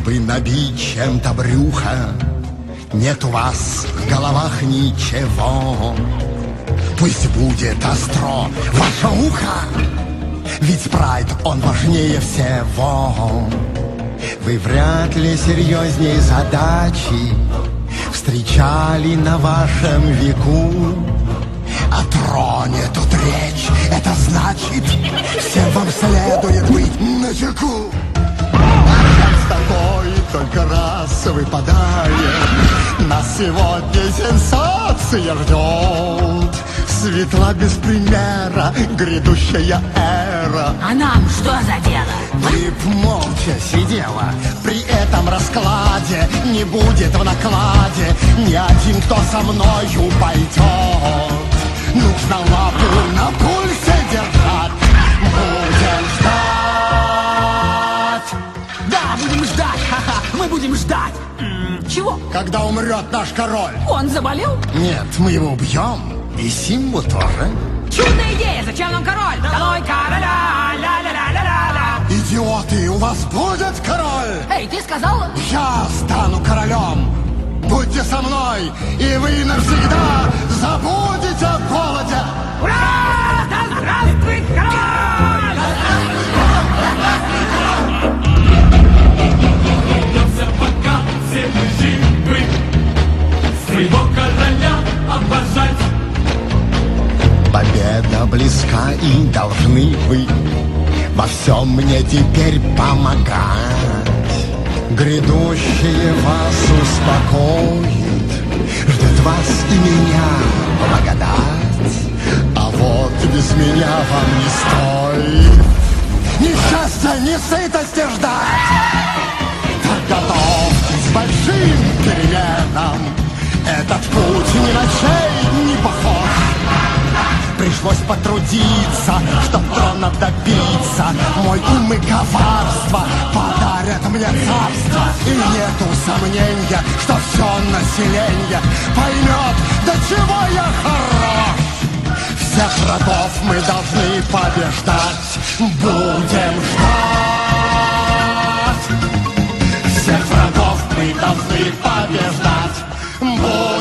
бы набить чем-то брюхо, нет у вас в головах ничего. Пусть будет остро ваше ухо, ведь прайд, он важнее всего. Вы вряд ли серьезней задачи встречали на вашем веку. О троне тут речь, это значит, всем вам следует быть начеку. С тобой только раз выпадает, нас сегодня сенсация ждет. Светла без примера грядущая эра. А нам что за дело? Ты б молча сидела, при этом раскладе не будет в накладе ни один, кто со мною пойдет. Нужно лапу на пульсе держать. Будем ждать. Да, будем ждать, ха-ха, мы будем ждать. Чего? Когда умрет наш король. Он заболел? Нет, мы его убьем. И Симбу тоже. Чудная идея, зачем нам король? Долой короля, ля-ля-ля-ля-ля-ля. Идиоты, у вас будет король. Эй, ты сказал? Я стану королем. Будьте со мной, и вы навсегда забудете о голоде. Ура! Да здравствует король! Вернемся, пока все мы живы, своего короля обожать. Победа близка, и должны вы во всем мне теперь помогать. Грядущее вас успокоит, ждет вас и меня благодать. А вот без меня вам не стоит ни счастья, ни сытости ждать. Так готовьтесь к большим переменам, этот путь ни на чей не похож. Пришлось потрудиться, чтоб трона добиться. Мой ум и коварство подарят мне царство. И нету сомнения, что все население поймет, до чего я хорош. Всех врагов мы должны побеждать. Будем ждать. Всех врагов мы должны побеждать.